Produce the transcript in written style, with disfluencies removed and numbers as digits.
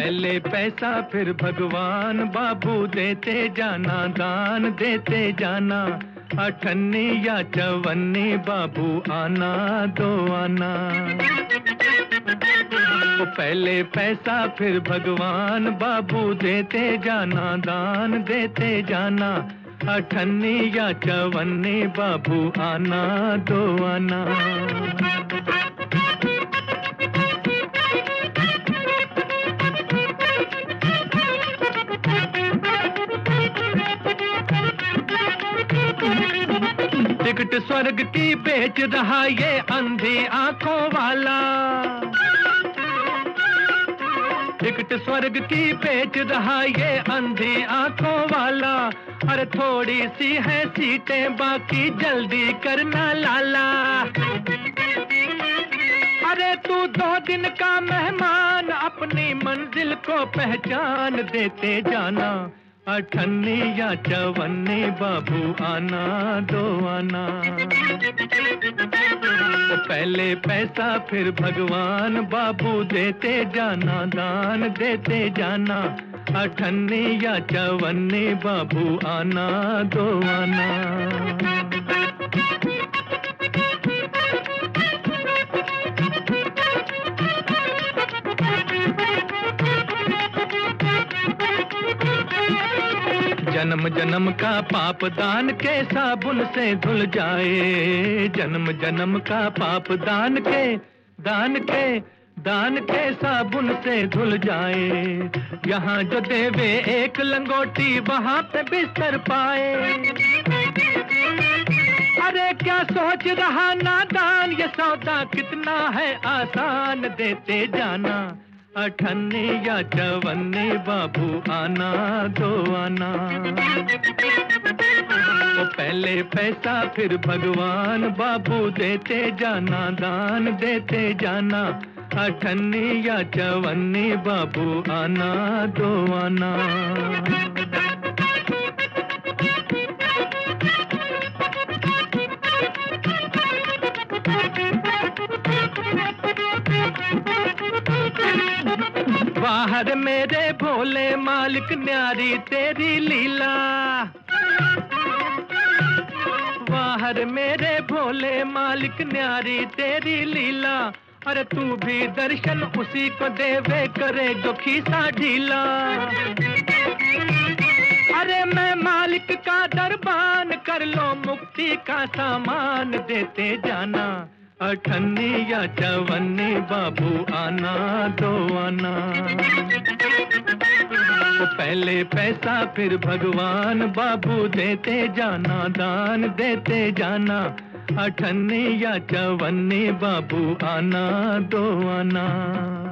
पहले पैसा फिर भगवान, बाबू देते जाना दान देते जाना। अठन्नी या चवन्नी बाबू आना दो आना। पहले पैसा फिर भगवान, बाबू देते जाना दान देते जाना। अठन्नी या चवन्नी बाबू आना दो आना। टिकट स्वर्ग की बेच रहा ये अंधी आंखों वाला। टिकट स्वर्ग की बेच रहा ये अंधी आंखों वाला। अरे थोड़ी सी है सीटें बाकी जल्दी करना लाला। अरे तू 2 दिन का मेहमान, अपनी मंजिल को पहचान देते जाना। अठन्नी या चवन्नी बाबू आना दो आना। पहले पैसा फिर भगवान, बाबू देते जाना दान देते जाना। अठन्नी या चवन्नी बाबू आना दो आना। जन्म जन्म का पाप दान के साबुन से धुल जाए। जन्म जन्म का पाप दान के साबुन से धुल जाए। यहाँ जो देवे एक लंगोटी वहाँ पे बिस्तर पाए। अरे क्या सोच रहा नादान, ये सौदा कितना है आसान देते जाना। अठन्नी या चवन्नी बाबू आना दो आना। पहले पैसा फिर भगवान, बाबू देते जाना दान देते जाना। अठन्नी या चवन्नी बाबू आना दो आना। बाहर मेरे भोले मालिक न्यारी तेरी लीला। बाहर मेरे भोले मालिक न्यारी तेरी लीला। अरे तू भी दर्शन उसी को देवे करे जो खीसा ढीला। अरे मैं मालिक का दरबान, कर लो मुक्ति का सामान देते जाना। अठन्नी या चवन्नी बाबू आना दो आना। पहले पैसा फिर भगवान, बाबू देते जाना दान देते जाना। अठन्नी या चवन्नी बाबू आना दो आना।